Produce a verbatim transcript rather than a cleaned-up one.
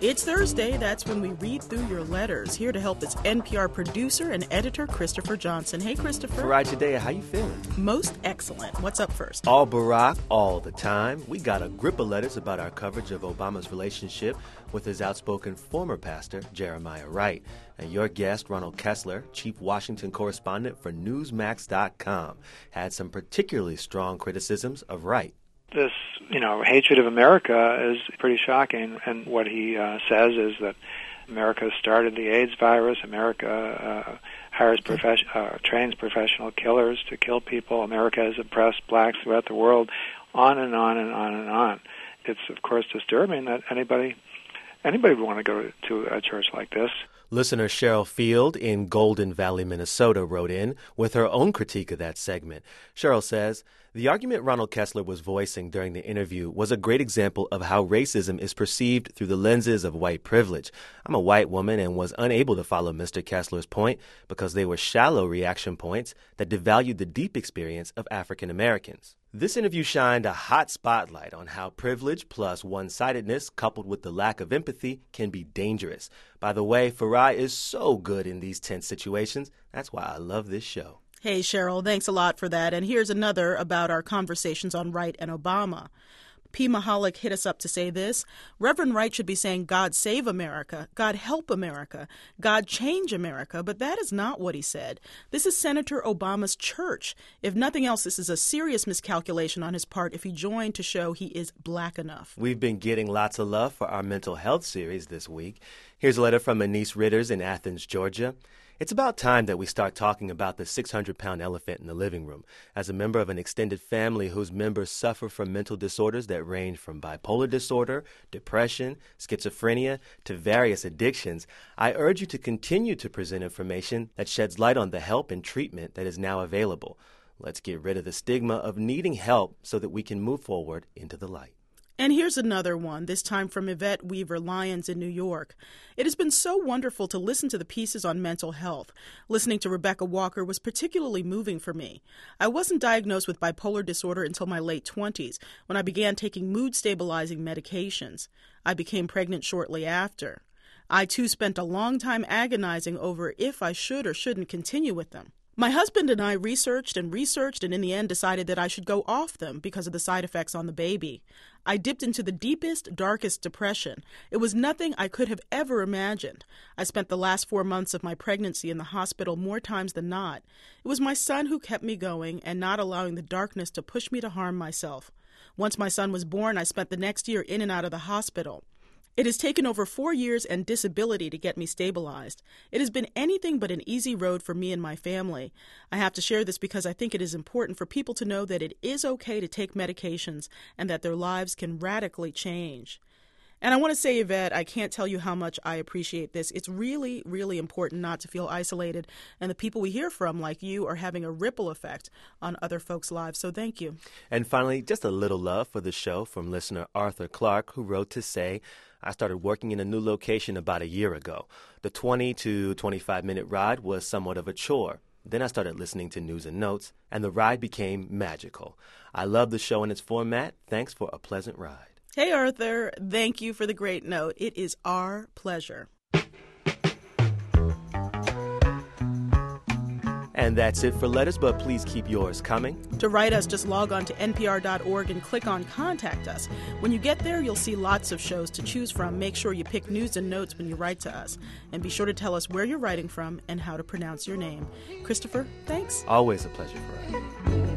It's Thursday. That's when we read through your letters. Here to help is N P R producer and editor Christopher Johnson. Hey, Christopher. Farai Chideya, how you feeling? Most excellent. What's up first? All Barack, all the time. We got a grip of letters about our coverage of Obama's relationship with his outspoken former pastor, Jeremiah Wright. And your guest, Ronald Kessler, chief Washington correspondent for Newsmax dot com, had some particularly strong criticisms of Wright. This, you know, hatred of America is pretty shocking, and what he uh, says is that America started the AIDS virus. America uh, hires profession, uh, trains professional killers to kill people. America has oppressed blacks throughout the world, on and on and on and on. It's of course disturbing that anybody anybody would want to go to a church like this. Listener Cheryl Field in Golden Valley, Minnesota, wrote in with her own critique of that segment. Cheryl says, the argument Ronald Kessler was voicing during the interview was a great example of how racism is perceived through the lenses of white privilege. I'm a white woman and was unable to follow Mister Kessler's point because they were shallow reaction points that devalued the deep experience of African Americans. This interview shined a hot spotlight on how privilege plus one-sidedness coupled with the lack of empathy can be dangerous. By the way, Farai is so good in these tense situations. That's why I love this show. Hey, Cheryl, thanks a lot for that. And here's another about our conversations on Wright and Obama. P. Mahalik hit us up to say this. Reverend Wright should be saying, God save America, God help America, God change America, but that is not what he said. This is Senator Obama's church. If nothing else, this is a serious miscalculation on his part if he joined to show he is black enough. We've been getting lots of love for our mental health series this week. Here's a letter from Anise Ritters in Athens, Georgia. It's about time that we start talking about the six hundred pound elephant in the living room. As a member of an extended family whose members suffer from mental disorders that range from bipolar disorder, depression, schizophrenia, to various addictions, I urge you to continue to present information that sheds light on the help and treatment that is now available. Let's get rid of the stigma of needing help so that we can move forward into the light. And here's another one, this time from Yvette Weaver Lyons in New York. It has been so wonderful to listen to the pieces on mental health. Listening to Rebecca Walker was particularly moving for me. I wasn't diagnosed with bipolar disorder until my late twenties, when I began taking mood-stabilizing medications. I became pregnant shortly after. I, too, spent a long time agonizing over if I should or shouldn't continue with them. My husband and I researched and researched and in the end decided that I should go off them because of the side effects on the baby. I dipped into the deepest, darkest depression. It was nothing I could have ever imagined. I spent the last four months of my pregnancy in the hospital more times than not. It was my son who kept me going and not allowing the darkness to push me to harm myself. Once my son was born, I spent the next year in and out of the hospital. It has taken over four years and disability to get me stabilized. It has been anything but an easy road for me and my family. I have to share this because I think it is important for people to know that it is okay to take medications and that their lives can radically change. And I want to say, Yvette, I can't tell you how much I appreciate this. It's really, really important not to feel isolated. And the people we hear from, like you, are having a ripple effect on other folks' lives. So thank you. And finally, just a little love for the show from listener Arthur Clark, who wrote to say, I started working in a new location about a year ago. The twenty to twenty-five minute ride was somewhat of a chore. Then I started listening to news and notes, and the ride became magical. I love the show and its format. Thanks for a pleasant ride. Hey, Arthur. Thank you for the great note. It is our pleasure. And that's it for letters, but please keep yours coming. To write us, just log on to N P R dot org and click on Contact Us. When you get there, you'll see lots of shows to choose from. Make sure you pick news and notes when you write to us. And be sure to tell us where you're writing from and how to pronounce your name. Christopher, thanks. Always a pleasure for us.